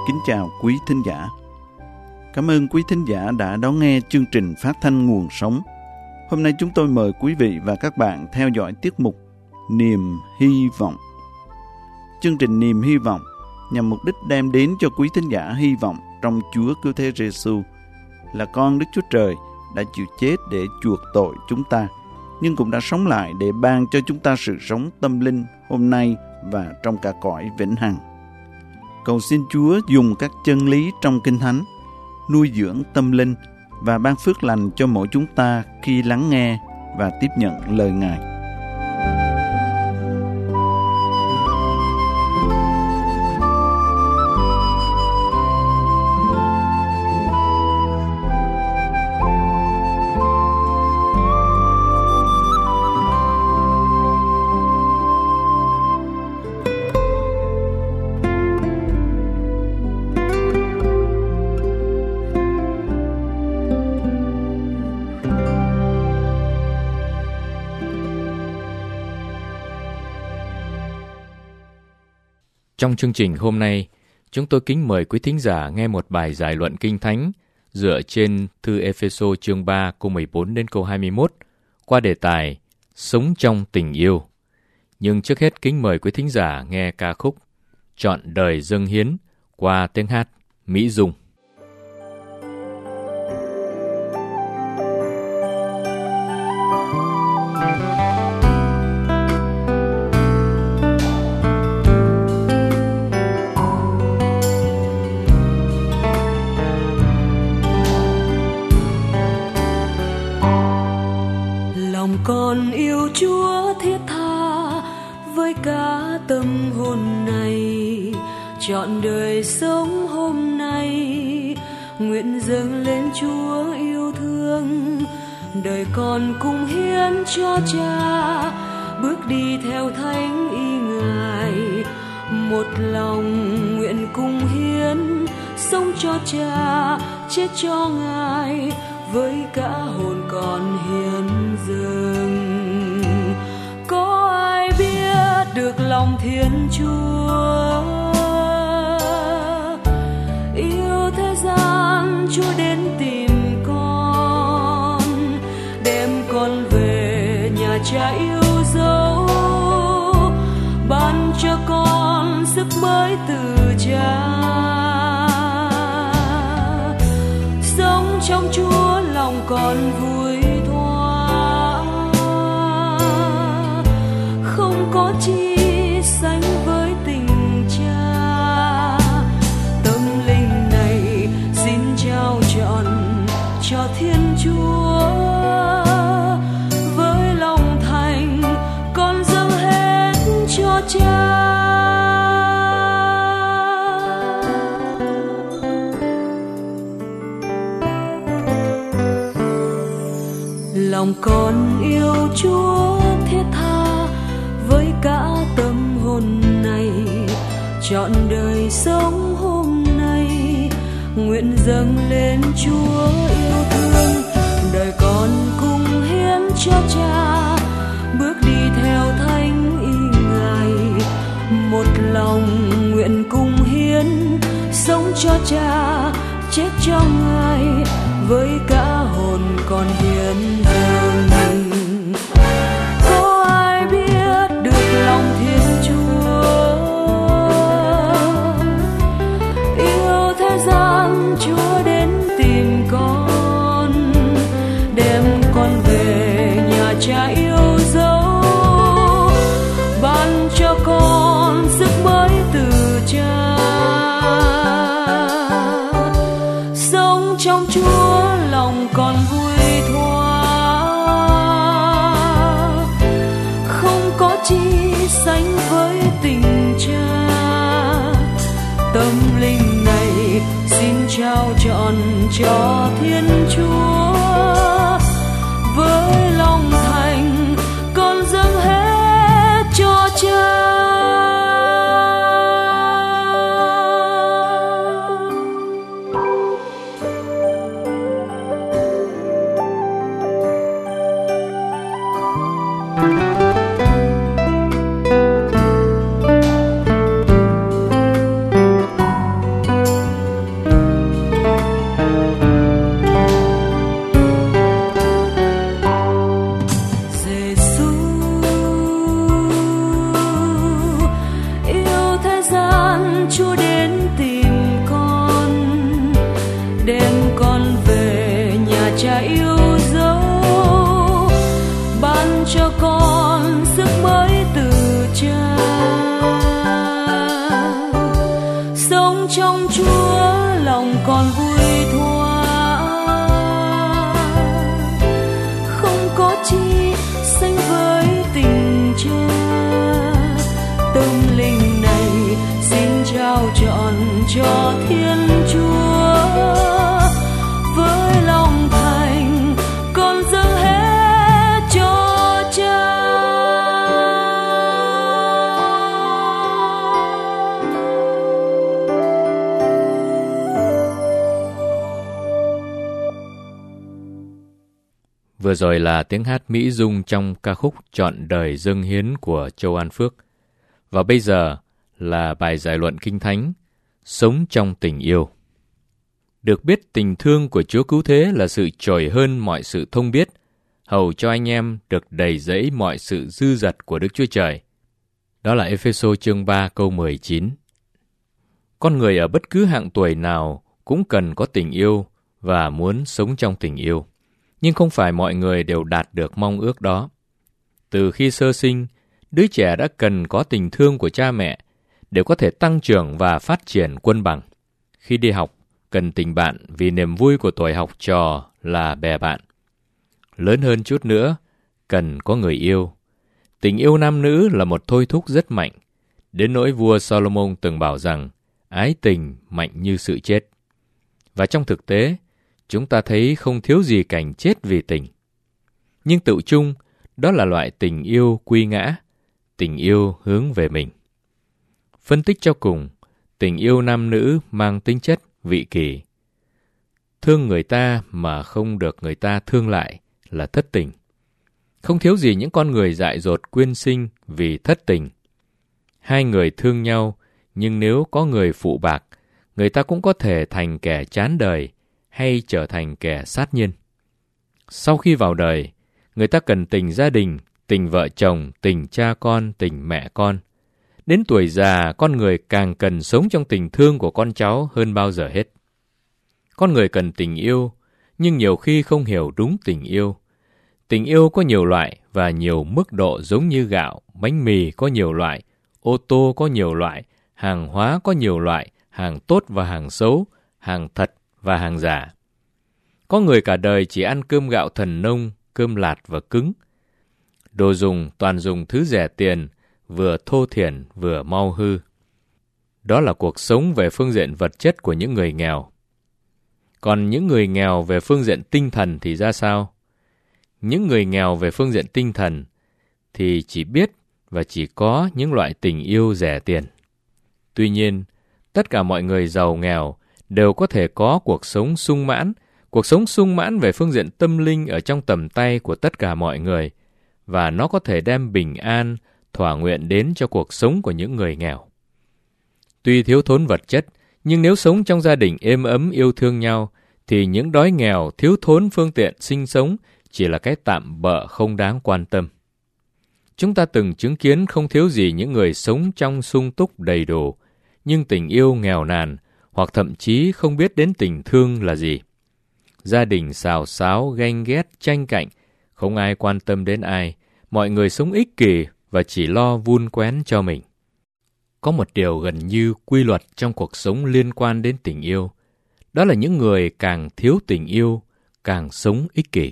kính chào quý thính giả. Cảm ơn quý thính giả đã đón nghe chương trình phát thanh Nguồn Sống. Hôm nay chúng tôi mời quý vị và các bạn theo dõi tiết mục Niềm Hy Vọng. Chương trình Niềm Hy Vọng nhằm mục đích đem đến cho quý thính giả hy vọng trong Chúa Cứu Thế Giêsu là con Đức Chúa Trời đã chịu chết để chuộc tội chúng ta, nhưng cũng đã sống lại để ban cho chúng ta sự sống tâm linh hôm nay và trong cả cõi vĩnh hằng. Cầu xin Chúa dùng các chân lý trong Kinh Thánh nuôi dưỡng tâm linh và ban phước lành cho mỗi chúng ta khi lắng nghe và tiếp nhận lời Ngài. Trong chương trình hôm nay, chúng tôi kính mời quý thính giả nghe một bài giải luận Kinh Thánh dựa trên thư Ê-phê-sô chương 3 câu 14 đến câu 21 qua đề tài Sống trong tình yêu. Nhưng trước hết kính mời quý thính giả nghe ca khúc Trọn đời dâng hiến qua tiếng hát Mỹ Dung. Con yêu Chúa thiết tha với cả tâm hồn này, trọn đời sống hôm nay nguyện dâng lên Chúa yêu thương. Đời con cùng hiến cho Cha, bước đi theo thánh ý Ngài. Một lòng nguyện cùng hiến, sống cho Cha, chết cho Ngài, với cả hồn còn hiến dâng. Có ai biết được lòng Thiên Chúa, yêu thế gian Chúa đến tìm con, đem con về nhà Cha yêu dấu, ban cho con sức mới từ Cha. Sống trong Chúa lòng con vui thoa, không có chi sánh với tình Cha. Tâm linh này xin trao trọn cho Thiên Chúa, với lòng thành con dâng hết cho Cha. Lòng con yêu Chúa thiết tha với cả tâm hồn này, trọn đời sống hôm nay nguyện dâng lên Chúa yêu thương. Đời con cùng hiến cho Cha, bước đi theo thánh ý Ngài. Một lòng nguyện cùng hiến, sống cho Cha, chết cho Ngài, với cả hồn còn hiến dâng. Có ai biết được lòng Thiên Chúa, yêu thế gian Chúa đến tìm con, đem con về nhà Cha yêu dấu, ban cho con sức mới từ Cha. Sống trong Chúa lòng còn vui thoa, không có chi sánh với tình Cha. Tâm linh này xin trao trọn cho Thiên Chúa, với lòng thành con dâng hết cho Cha. Vừa rồi là tiếng hát mỹ dung trong ca khúc Trọn đời dâng hiến của Châu An Phước. Và bây giờ là bài giải luận Kinh Thánh, Sống trong tình yêu. Được biết tình thương của Chúa Cứu Thế là sự trội hơn mọi sự thông biết, hầu cho anh em được đầy dẫy mọi sự dư dật của Đức Chúa Trời. Đó là Ê-phê-sô chương 3 câu 19. Con người ở bất cứ hạng tuổi nào cũng cần có tình yêu và muốn sống trong tình yêu. Nhưng không phải mọi người đều đạt được mong ước đó. Từ khi sơ sinh, đứa trẻ đã cần có tình thương của cha mẹ để có thể tăng trưởng và phát triển quân bằng. Khi đi học, cần tình bạn vì niềm vui của tuổi học trò là bè bạn. Lớn hơn chút nữa, cần có người yêu. Tình yêu nam nữ là một thôi thúc rất mạnh, đến nỗi vua Solomon từng bảo rằng ái tình mạnh như sự chết. Và trong thực tế, chúng ta thấy không thiếu gì cảnh chết vì tình. Nhưng tựu chung, đó là loại tình yêu quy ngã, tình yêu hướng về mình. Phân tích cho cùng, tình yêu nam nữ mang tính chất vị kỷ. Thương người ta mà không được người ta thương lại là thất tình. Không thiếu gì những con người dại dột quyên sinh vì thất tình. Hai người thương nhau, nhưng nếu có người phụ bạc, người ta cũng có thể thành kẻ chán đời hay trở thành kẻ sát nhân. Sau khi vào đời, người ta cần tình gia đình, tình vợ chồng, tình cha con, tình mẹ con. Đến tuổi già, con người càng cần sống trong tình thương của con cháu hơn bao giờ hết. Con người cần tình yêu, nhưng nhiều khi không hiểu đúng tình yêu. Tình yêu có nhiều loại và nhiều mức độ, giống như gạo, bánh mì có nhiều loại, ô tô có nhiều loại, hàng hóa có nhiều loại, hàng tốt và hàng xấu, hàng thật và hàng giả. Có người cả đời chỉ ăn cơm gạo thần nông, cơm lạt và cứng. Đồ dùng toàn dùng thứ rẻ tiền, vừa thô thiển vừa mau hư. Đó là cuộc sống về phương diện vật chất của những người nghèo. Còn những người nghèo về phương diện tinh thần thì ra sao? Những người nghèo về phương diện tinh thần thì chỉ biết và chỉ có những loại tình yêu rẻ tiền. Tuy nhiên, tất cả mọi người giàu nghèo đều có thể có cuộc sống sung mãn. Cuộc sống sung mãn về phương diện tâm linh ở trong tầm tay của tất cả mọi người, và nó có thể đem bình an, thỏa nguyện đến cho cuộc sống của những người nghèo. Tuy thiếu thốn vật chất, nhưng nếu sống trong gia đình êm ấm yêu thương nhau, thì những đói nghèo, thiếu thốn phương tiện sinh sống chỉ là cái tạm bợ không đáng quan tâm. Chúng ta từng chứng kiến không thiếu gì những người sống trong sung túc đầy đủ, nhưng tình yêu nghèo nàn, hoặc thậm chí không biết đến tình thương là gì. Gia đình xào xáo, ganh ghét, tranh cạnh, không ai quan tâm đến ai, mọi người sống ích kỷ và chỉ lo vun quén cho mình. Có một điều gần như quy luật trong cuộc sống liên quan đến tình yêu, đó là những người càng thiếu tình yêu, càng sống ích kỷ.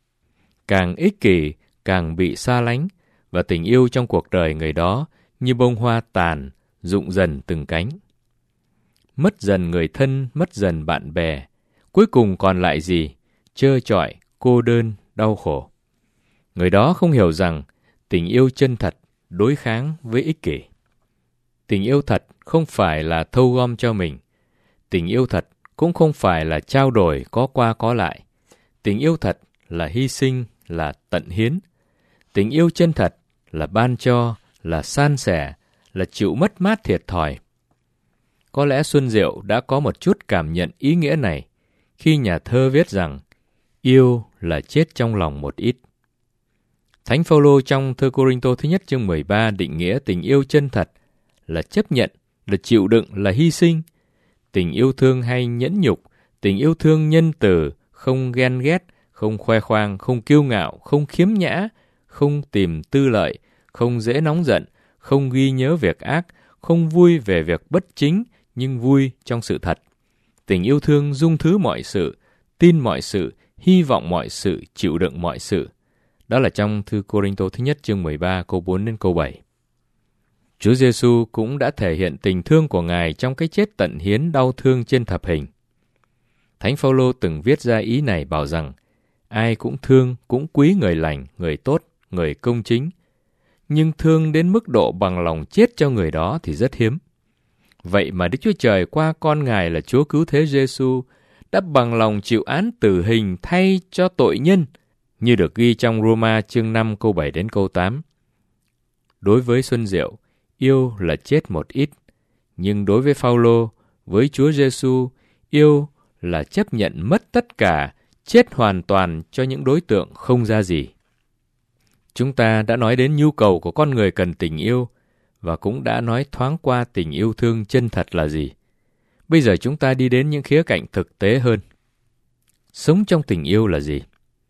Càng ích kỷ, càng bị xa lánh, và tình yêu trong cuộc đời người đó như bông hoa tàn, rụng dần từng cánh. Mất dần người thân, mất dần bạn bè, cuối cùng còn lại gì? Trơ trọi, cô đơn, đau khổ. Người đó không hiểu rằng tình yêu chân thật đối kháng với ích kỷ. Tình yêu thật không phải là thâu gom cho mình. Tình yêu thật cũng không phải là trao đổi có qua có lại. Tình yêu thật là hy sinh, là tận hiến. Tình yêu chân thật là ban cho, là san sẻ, là chịu mất mát thiệt thòi. Có lẽ Xuân Diệu đã có một chút cảm nhận ý nghĩa này khi nhà thơ viết rằng yêu là chết trong lòng một ít. Thánh Phaolô trong thơ Cô-rinh-tô thứ nhất chương 13 định nghĩa tình yêu chân thật là chấp nhận, là chịu đựng, là hy sinh. Tình yêu thương hay nhẫn nhục, tình yêu thương nhân từ, không ghen ghét, không khoe khoang, không kiêu ngạo, không khiếm nhã, không tìm tư lợi, không dễ nóng giận, không ghi nhớ việc ác, không vui về việc bất chính, nhưng vui trong sự thật. Tình yêu thương dung thứ mọi sự, tin mọi sự, hy vọng mọi sự, chịu đựng mọi sự. Đó là trong thư Cô-rinh-tô thứ nhất chương 13 câu 4 đến câu 7. Chúa Giêsu cũng đã thể hiện tình thương của Ngài trong cái chết tận hiến đau thương trên thập hình. Thánh Phaolô từng viết ra ý này bảo rằng ai cũng thương, cũng quý người lành, người tốt, người công chính. Nhưng thương đến mức độ bằng lòng chết cho người đó thì rất hiếm. Vậy mà Đức Chúa Trời qua con Ngài là Chúa Cứu Thế Giêsu đã bằng lòng chịu án tử hình thay cho tội nhân, như được ghi trong Roma chương 5 câu 7 đến câu 8. Đối với Xuân Diệu, yêu là chết một ít, nhưng đối với Phao-lô, với Chúa Giêsu, yêu là chấp nhận mất tất cả, chết hoàn toàn cho những đối tượng không ra gì. Chúng ta đã nói đến nhu cầu của con người cần tình yêu, và cũng đã nói thoáng qua tình yêu thương chân thật là gì. Bây giờ chúng ta đi đến những khía cạnh thực tế hơn. Sống trong tình yêu là gì?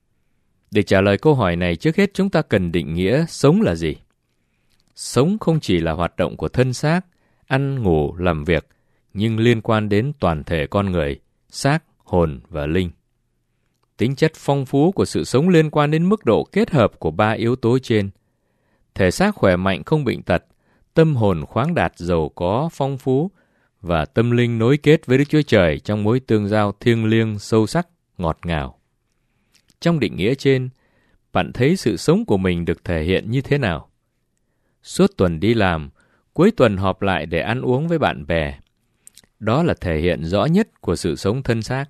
Để trả lời câu hỏi này, trước hết chúng ta cần định nghĩa sống là gì. Sống không chỉ là hoạt động của thân xác, ăn, ngủ, làm việc, nhưng liên quan đến toàn thể con người, xác, hồn và linh. Tính chất phong phú của sự sống liên quan đến mức độ kết hợp của 3 yếu tố trên. Thể xác khỏe mạnh không bệnh tật, tâm hồn khoáng đạt giàu có phong phú, và tâm linh nối kết với Đức Chúa Trời trong mối tương giao thiêng liêng sâu sắc, ngọt ngào. Trong định nghĩa trên, bạn thấy sự sống của mình được thể hiện như thế nào? Suốt tuần đi làm, cuối tuần họp lại để ăn uống với bạn bè. Đó là thể hiện rõ nhất của sự sống thân xác.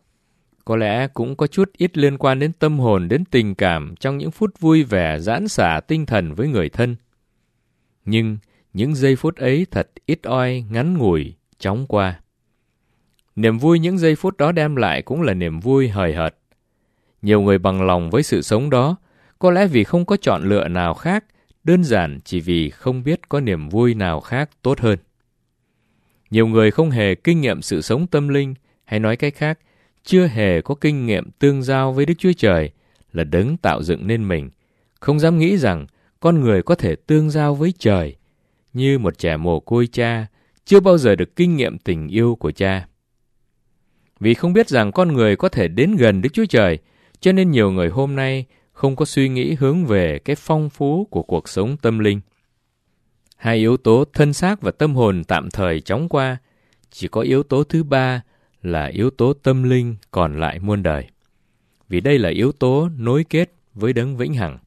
Có lẽ cũng có chút ít liên quan đến tâm hồn, đến tình cảm trong những phút vui vẻ giãn xả tinh thần với người thân. Nhưng những giây phút ấy thật ít oi, ngắn ngủi, chóng qua. Niềm vui những giây phút đó đem lại cũng là niềm vui hời hợt. Nhiều người bằng lòng với sự sống đó, có lẽ vì không có chọn lựa nào khác, đơn giản chỉ vì không biết có niềm vui nào khác tốt hơn. Nhiều người không hề kinh nghiệm sự sống tâm linh, hay nói cách khác, chưa hề có kinh nghiệm tương giao với Đức Chúa Trời là đấng tạo dựng nên mình, không dám nghĩ rằng con người có thể tương giao với trời, như một trẻ mồ côi cha, chưa bao giờ được kinh nghiệm tình yêu của cha. Vì không biết rằng con người có thể đến gần Đức Chúa Trời, cho nên nhiều người hôm nay không có suy nghĩ hướng về cái phong phú của cuộc sống tâm linh. Hai yếu tố thân xác và tâm hồn tạm thời chóng qua, chỉ có yếu tố thứ ba là yếu tố tâm linh còn lại muôn đời. Vì đây là yếu tố nối kết với đấng vĩnh hằng.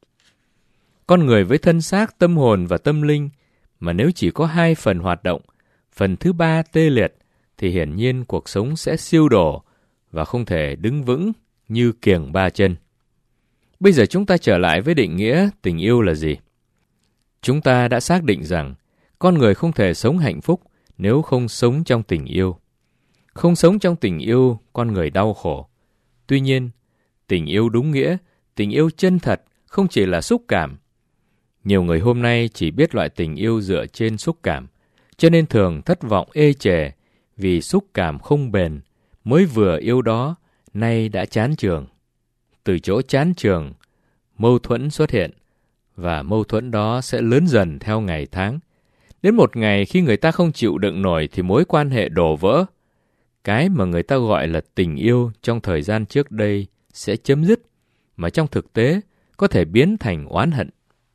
Con người với thân xác, tâm hồn và tâm linh, mà nếu chỉ có 2 phần hoạt động, phần thứ 3 tê liệt, thì hiển nhiên cuộc sống sẽ siêu đổ và không thể đứng vững như kiềng 3 chân. Bây giờ chúng ta trở lại với định nghĩa tình yêu là gì? Chúng ta đã xác định rằng con người không thể sống hạnh phúc nếu không sống trong tình yêu. Không sống trong tình yêu, con người đau khổ. Tuy nhiên, tình yêu đúng nghĩa, tình yêu chân thật không chỉ là xúc cảm. Nhiều người hôm nay chỉ biết loại tình yêu dựa trên xúc cảm, cho nên thường thất vọng ê chề vì xúc cảm không bền, mới vừa yêu đó, nay đã chán chường. Từ chỗ chán chường, mâu thuẫn xuất hiện, và mâu thuẫn đó sẽ lớn dần theo ngày tháng. Đến một ngày khi người ta không chịu đựng nổi thì mối quan hệ đổ vỡ. Cái mà người ta gọi là tình yêu trong thời gian trước đây sẽ chấm dứt, mà trong thực tế có thể biến thành oán hận.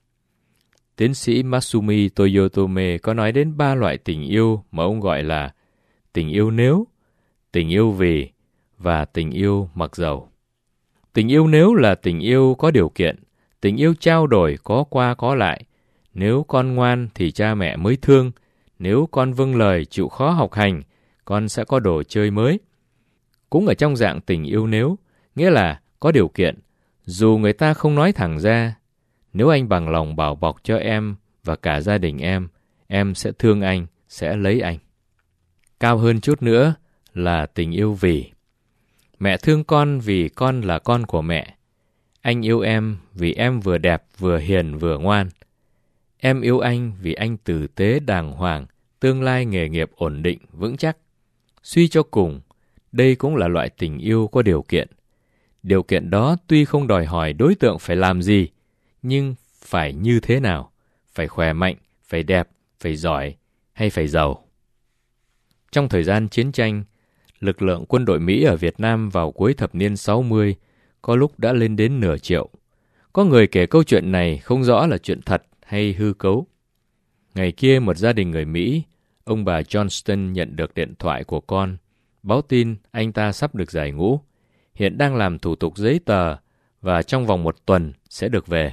Tiến sĩ Masumi Toyotome có nói đến 3 loại tình yêu mà ông gọi là tình yêu nếu, tình yêu vì và tình yêu mặc dầu. Tình yêu nếu là tình yêu có điều kiện, tình yêu trao đổi có qua có lại. Nếu con ngoan thì cha mẹ mới thương, nếu con vâng lời chịu khó học hành, con sẽ có đồ chơi mới. Cũng ở trong dạng tình yêu nếu, nghĩa là có điều kiện, dù người ta không nói thẳng ra. Nếu anh bằng lòng bảo bọc cho em và cả gia đình em sẽ thương anh, sẽ lấy anh. Cao hơn chút nữa là tình yêu vì. Mẹ thương con vì con là con của mẹ. Anh yêu em vì em vừa đẹp, vừa hiền, vừa ngoan. Em yêu anh vì anh tử tế đàng hoàng, tương lai nghề nghiệp ổn định, vững chắc. Suy cho cùng, đây cũng là loại tình yêu có điều kiện. Điều kiện đó tuy không đòi hỏi đối tượng phải làm gì, nhưng phải như thế nào? Phải khỏe mạnh, phải đẹp, phải giỏi, hay phải giàu? Trong thời gian chiến tranh, lực lượng quân đội Mỹ ở Việt Nam vào cuối thập niên 60 có lúc đã lên đến nửa triệu. Có người kể câu chuyện này không rõ là chuyện thật hay hư cấu. Ngày kia một gia đình người Mỹ, ông bà Johnston nhận được điện thoại của con, báo tin anh ta sắp được giải ngũ, hiện đang làm thủ tục giấy tờ và trong vòng 1 tuần sẽ được về.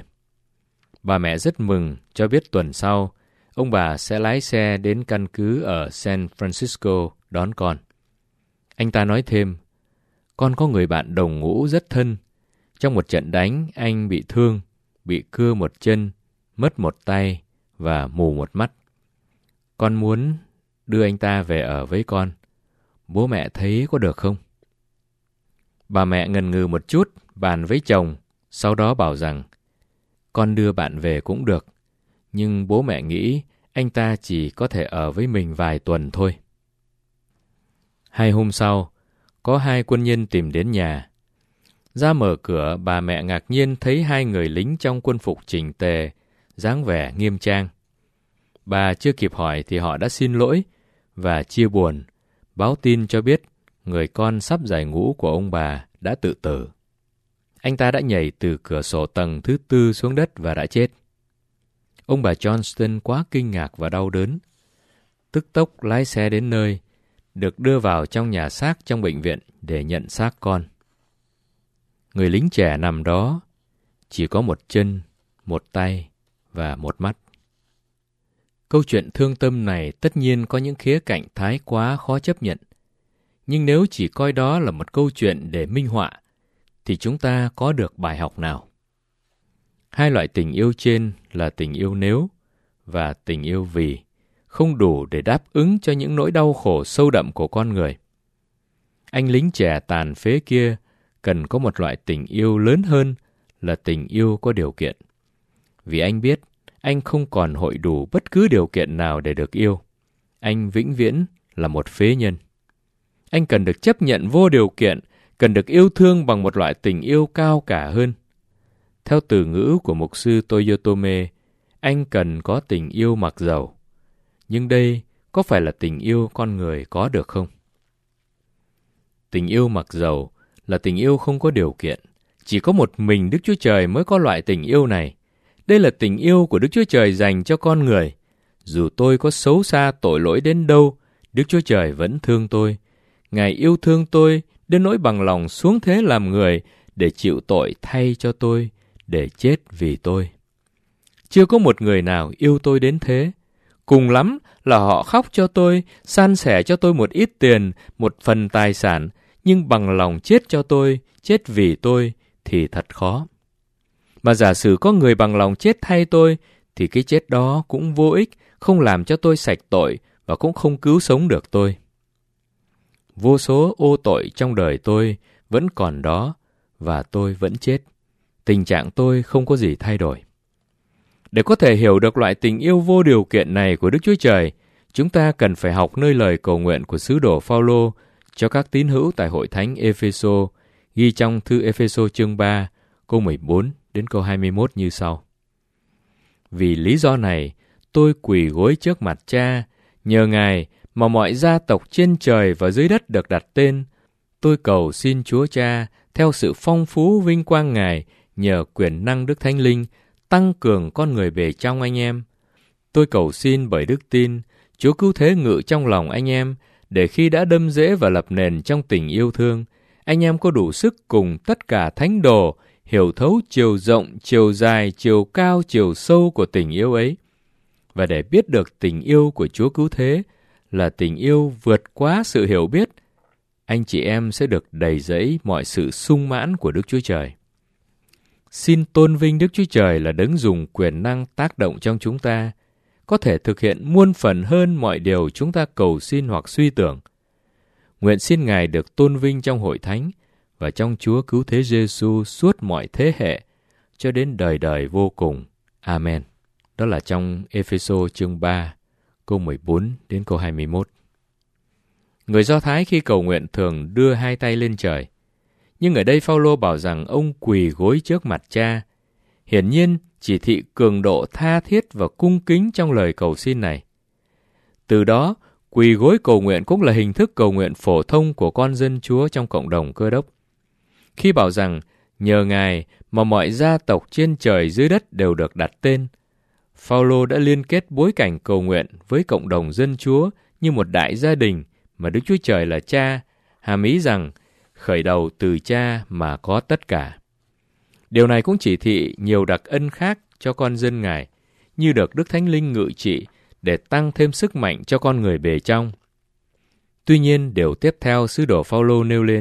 Bà mẹ rất mừng cho biết tuần sau, ông bà sẽ lái xe đến căn cứ ở San Francisco đón con. Anh ta nói thêm, con có người bạn đồng ngũ rất thân, Trong một trận đánh, anh bị thương, bị cưa một chân, mất một tay và mù một mắt. Con muốn đưa anh ta về ở với con. Bố mẹ thấy có được không? Bà mẹ ngần ngừ một chút, bàn với chồng, sau đó bảo rằng con đưa bạn về cũng được, nhưng bố mẹ nghĩ anh ta chỉ có thể ở với mình vài tuần thôi. 2 hôm sau, có 2 quân nhân tìm đến nhà. Ra mở cửa, bà mẹ ngạc nhiên thấy 2 người lính trong quân phục chỉnh tề, dáng vẻ nghiêm trang. Bà chưa kịp hỏi thì họ đã xin lỗi và chia buồn, báo tin cho biết người con sắp giải ngũ của ông bà đã tự tử. Anh ta đã nhảy từ cửa sổ tầng thứ 4 xuống đất và đã chết. Ông bà Johnston quá kinh ngạc và đau đớn. Tức tốc lái xe đến nơi, được đưa vào trong nhà xác trong bệnh viện để nhận xác con. Người lính trẻ nằm đó, chỉ có một chân, một tay và một mắt. Câu chuyện thương tâm này tất nhiên có những khía cạnh thái quá khó chấp nhận. Nhưng nếu chỉ coi đó là một câu chuyện để minh họa, thì chúng ta có được bài học nào? 2 loại tình yêu trên là tình yêu nếu và tình yêu vì, không đủ để đáp ứng cho những nỗi đau khổ sâu đậm của con người. Anh lính trẻ tàn phế kia cần có một loại tình yêu lớn hơn là tình yêu có điều kiện. Vì anh biết anh không còn hội đủ bất cứ điều kiện nào để được yêu. Anh vĩnh viễn là một phế nhân. Anh cần được chấp nhận vô điều kiện, cần được yêu thương bằng một loại tình yêu cao cả hơn. Theo từ ngữ của mục sư Toyotome, anh cần có tình yêu mặc dầu. Nhưng đây có phải là tình yêu con người có được không? Tình yêu mặc dầu là tình yêu không có điều kiện. Chỉ có một mình Đức Chúa Trời mới có loại tình yêu này. Đây là tình yêu của Đức Chúa Trời dành cho con người. Dù tôi có xấu xa tội lỗi đến đâu, Đức Chúa Trời vẫn thương tôi. Ngài yêu thương tôi đến nỗi bằng lòng xuống thế làm người để chịu tội thay cho tôi, để chết vì tôi. Chưa có một người nào yêu tôi đến thế. Cùng lắm là họ khóc cho tôi, san sẻ cho tôi một ít tiền, một phần tài sản, nhưng bằng lòng chết cho tôi, chết vì tôi thì thật khó. Mà giả sử có người bằng lòng chết thay tôi, thì cái chết đó cũng vô ích, không làm cho tôi sạch tội và cũng không cứu sống được tôi. Vô số ô tội trong đời tôi vẫn còn đó và tôi vẫn chết. Tình trạng tôi không có gì thay đổi. Để có thể hiểu được loại tình yêu vô điều kiện này của Đức Chúa Trời, chúng ta cần phải học nơi lời cầu nguyện của sứ đồ Phao-lô cho các tín hữu tại hội thánh Ê-phê-sô, ghi trong thư Ê-phê-sô chương 3, câu 14 đến câu 21 như sau. Vì lý do này, tôi quỳ gối trước mặt Cha, nhờ Ngài mà mọi gia tộc trên trời và dưới đất được đặt tên. Tôi cầu xin Chúa Cha, theo sự phong phú vinh quang Ngài, nhờ quyền năng Đức Thánh Linh, tăng cường con người bề trong anh em. Tôi cầu xin bởi đức tin, Chúa cứu thế ngự trong lòng anh em, để khi đã đâm rễ và lập nền trong tình yêu thương, anh em có đủ sức cùng tất cả thánh đồ hiểu thấu chiều rộng, chiều dài, chiều cao, chiều sâu của tình yêu ấy. Và để biết được tình yêu của Chúa cứu thế là tình yêu vượt quá sự hiểu biết, anh chị em sẽ được đầy dẫy mọi sự sung mãn của Đức Chúa Trời. Xin tôn vinh Đức Chúa Trời là đấng dùng quyền năng tác động trong chúng ta, có thể thực hiện muôn phần hơn mọi điều chúng ta cầu xin hoặc suy tưởng. Nguyện xin Ngài được tôn vinh trong hội thánh và trong Chúa cứu thế Giêsu suốt mọi thế hệ, cho đến đời đời vô cùng. Amen. Đó là trong Ê-phê-sô chương 3, câu 14 đến câu 21. Người Do Thái khi cầu nguyện thường đưa 2 tay lên trời. Nhưng ở đây Phao-lô bảo rằng ông quỳ gối trước mặt Cha. Hiển nhiên, chỉ thị cường độ tha thiết và cung kính trong lời cầu xin này. Từ đó, quỳ gối cầu nguyện cũng là hình thức cầu nguyện phổ thông của con dân Chúa trong cộng đồng Cơ Đốc. Khi bảo rằng, nhờ Ngài mà mọi gia tộc trên trời dưới đất đều được đặt tên, Phao-lô đã liên kết bối cảnh cầu nguyện với cộng đồng dân Chúa như một đại gia đình mà Đức Chúa Trời là Cha, hàm ý rằng khởi đầu từ Cha mà có tất cả. Điều này cũng chỉ thị nhiều đặc ân khác cho con dân Ngài, như được Đức Thánh Linh ngự trị để tăng thêm sức mạnh cho con người bề trong. Tuy nhiên, điều tiếp theo sứ đồ Phao-lô nêu lên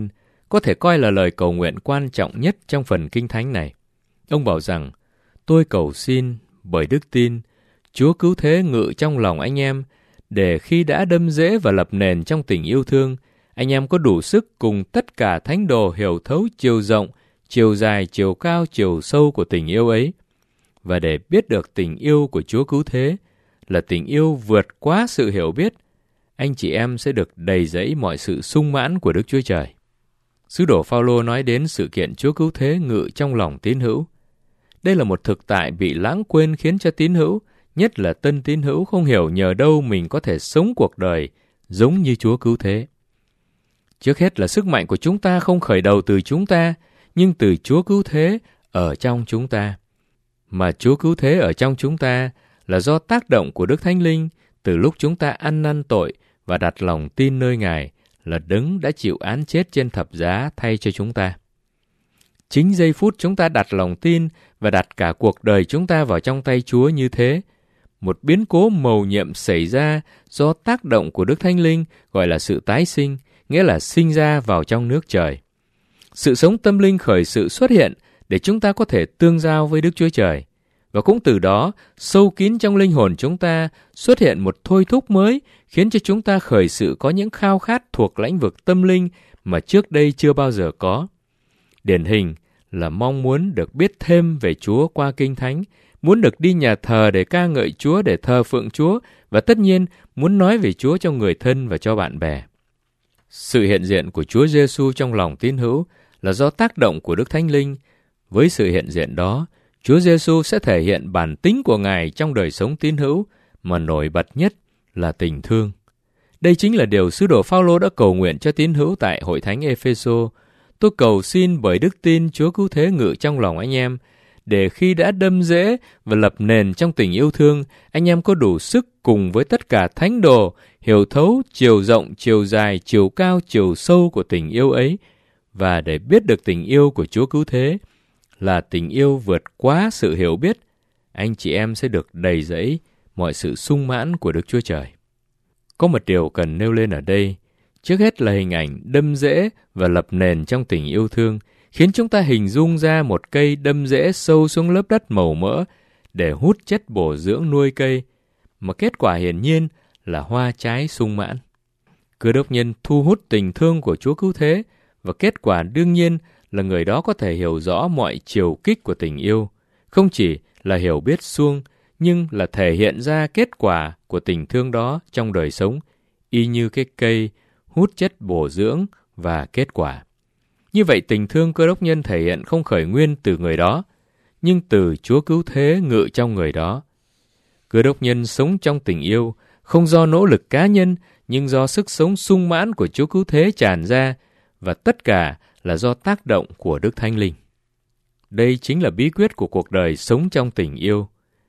có thể coi là lời cầu nguyện quan trọng nhất trong phần Kinh Thánh này. Ông bảo rằng, tôi cầu xin bởi đức tin, Chúa cứu thế ngự trong lòng anh em, để khi đã đâm rễ và lập nền trong tình yêu thương, anh em có đủ sức cùng tất cả thánh đồ hiểu thấu chiều rộng, chiều dài, chiều cao, chiều sâu của tình yêu ấy. Và để biết được tình yêu của Chúa cứu thế là tình yêu vượt quá sự hiểu biết, anh chị em sẽ được đầy dẫy mọi sự sung mãn của Đức Chúa Trời. Sứ đồ Phao-lô nói đến sự kiện Chúa cứu thế ngự trong lòng tín hữu. Đây là một thực tại bị lãng quên khiến cho tín hữu, nhất là tân tín hữu, không hiểu nhờ đâu mình có thể sống cuộc đời giống như Chúa cứu thế. Trước hết là sức mạnh của chúng ta không khởi đầu từ chúng ta, nhưng từ Chúa cứu thế ở trong chúng ta. Mà Chúa cứu thế ở trong chúng ta là do tác động của Đức Thánh Linh từ lúc chúng ta ăn năn tội và đặt lòng tin nơi Ngài là Đấng đã chịu án chết trên thập giá thay cho chúng ta. Chính giây phút chúng ta đặt lòng tin và đặt cả cuộc đời chúng ta vào trong tay Chúa như thế, một biến cố mầu nhiệm xảy ra do tác động của Đức Thánh Linh gọi là sự tái sinh, nghĩa là sinh ra vào trong nước trời. Sự sống tâm linh khởi sự xuất hiện để chúng ta có thể tương giao với Đức Chúa Trời. Và cũng từ đó, sâu kín trong linh hồn chúng ta xuất hiện một thôi thúc mới khiến cho chúng ta khởi sự có những khao khát thuộc lĩnh vực tâm linh mà trước đây chưa bao giờ có. Điển hình là mong muốn được biết thêm về Chúa qua Kinh Thánh, muốn được đi nhà thờ để ca ngợi Chúa, để thờ phượng Chúa, và tất nhiên muốn nói về Chúa cho người thân và cho bạn bè. Sự hiện diện của Chúa Giêsu trong lòng tín hữu là do tác động của Đức Thánh Linh. Với sự hiện diện đó, Chúa Giêsu sẽ thể hiện bản tính của Ngài trong đời sống tín hữu, mà nổi bật nhất là tình thương. Đây chính là điều sứ đồ Phao-lô đã cầu nguyện cho tín hữu tại hội thánh Ê-phê-sô. Tôi cầu xin bởi đức tin Chúa cứu thế ngự trong lòng anh em, để khi đã đâm rễ và lập nền trong tình yêu thương, anh em có đủ sức cùng với tất cả thánh đồ hiểu thấu chiều rộng, chiều dài, chiều cao, chiều sâu của tình yêu ấy, và để biết được tình yêu của Chúa cứu thế là tình yêu vượt quá sự hiểu biết, anh chị em sẽ được đầy dẫy mọi sự sung mãn của Đức Chúa Trời. Có một điều cần nêu lên ở đây, trước hết là hình ảnh đâm rễ và lập nền trong tình yêu thương, khiến chúng ta hình dung ra một cây đâm rễ sâu xuống lớp đất màu mỡ để hút chất bổ dưỡng nuôi cây, mà kết quả hiển nhiên là hoa trái sung mãn. Cơ đốc nhân thu hút tình thương của Chúa cứu thế, và kết quả đương nhiên là người đó có thể hiểu rõ mọi chiều kích của tình yêu, không chỉ là hiểu biết suông, nhưng là thể hiện ra kết quả của tình thương đó trong đời sống, y như cái cây hút chất bổ dưỡng và kết quả. Như vậy tình thương cơ đốc nhân thể hiện không khởi nguyên từ người đó, nhưng từ Chúa cứu thế ngự trong người đó. Cơ đốc nhân sống trong tình yêu, không do nỗ lực cá nhân, nhưng do sức sống sung mãn của Chúa cứu thế tràn ra, và tất cả là do tác động của Đức Thánh Linh. Đây chính là bí quyết của cuộc đời sống trong tình yêu.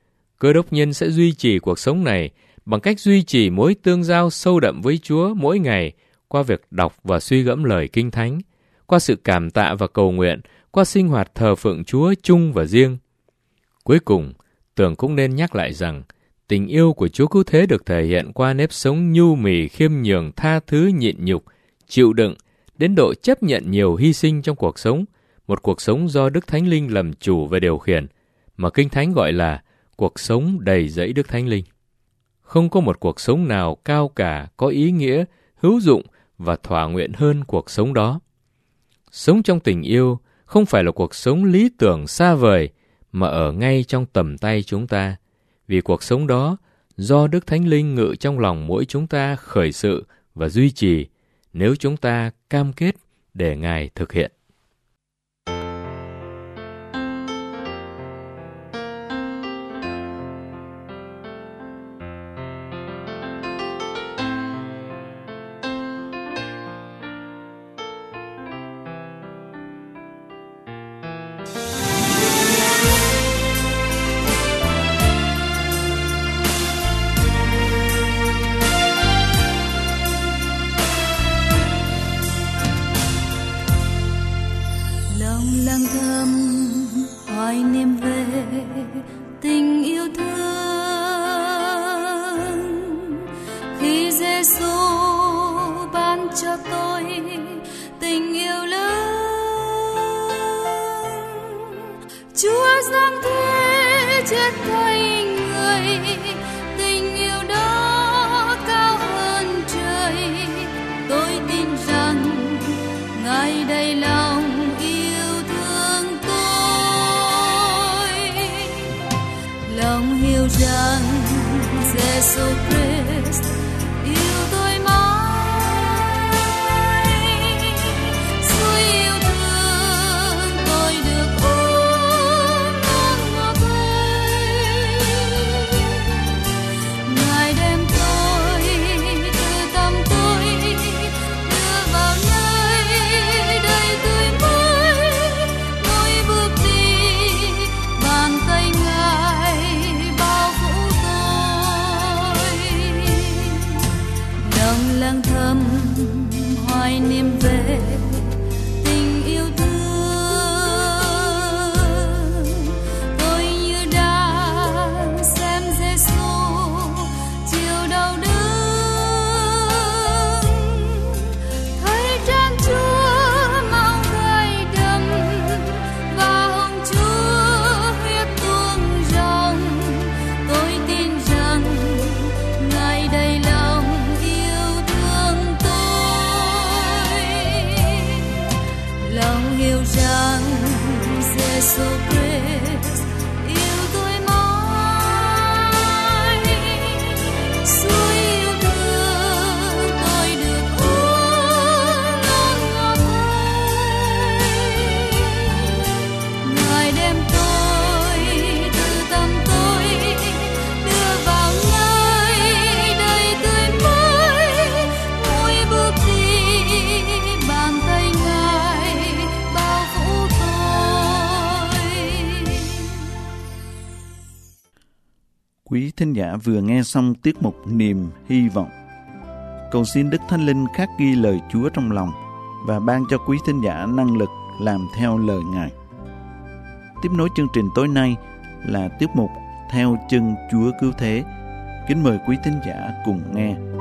Cơ đốc nhân sẽ duy trì cuộc sống này bằng cách duy trì mối tương giao sâu đậm với Chúa mỗi ngày qua việc đọc và suy gẫm lời Kinh Thánh, qua sự cảm tạ và cầu nguyện, qua sinh hoạt thờ phượng Chúa chung và riêng. Cuối cùng, Tường cũng nên nhắc lại rằng tình yêu của Chúa cứu thế được thể hiện qua nếp sống nhu mì, khiêm nhường, tha thứ, nhịn nhục, chịu đựng, đến độ chấp nhận nhiều hy sinh trong cuộc sống, một cuộc sống do Đức Thánh Linh làm chủ và điều khiển, mà Kinh Thánh gọi là cuộc sống đầy dẫy Đức Thánh Linh. Không có một cuộc sống nào cao cả, có ý nghĩa, hữu dụng và thỏa nguyện hơn cuộc sống đó. Sống trong tình yêu không phải là cuộc sống lý tưởng xa vời, mà ở ngay trong tầm tay chúng ta, vì cuộc sống đó do Đức Thánh Linh ngự trong lòng mỗi chúng ta khởi sự và duy trì, nếu chúng ta cam kết để Ngài thực hiện. Lang thầm hoài niệm về tình yêu thương, khi Giêsu ban cho tôi tình yêu lớn chết thay người, tình yêu đó cao hơn trời. Tôi tin rằng Ngài đầy lòng yêu thương tôi, lòng hiểu rằng Giêsu Christ yêu tôi mãi. Suối yêu thương tôi được ôm ôm ngọt ngây. Ngài đem tôi từ tâm tôi đưa vào nơi đầy tươi mới. Mỗi bước đi bàn tay Ngài bao phủ tôi. Lòng lang thầm hoài niệm về tình yêu thương. Tôi như đang xem Giêsu chịu đau đớn, thấy trán Chúa máu gai đầm và hồng Chúa huyết tuôn ròng. Tôi tin rằng Ngài đầy lòng yêu thương tôi, lòng hiểu rằng Giêsu Christ yêu tôi mãi. Suối yêu thương tôi được uống ngon ngọt ngây. Ngài đem tôi từ tâm tôi đưa vào nơi đầy tươi mới. Mỗi bước đi bàn tay Ngài bao phủ tôi. Quý thính giả vừa nghe xong tiết mục Niềm Hy Vọng. Cầu xin Đức Thánh Linh khắc ghi lời Chúa trong lòng và ban cho quý thính giả năng lực làm theo lời Ngài. Tiếp nối chương trình tối nay là tiết mục Theo Chân Chúa Cứu Thế. Kính mời quý thính giả cùng nghe.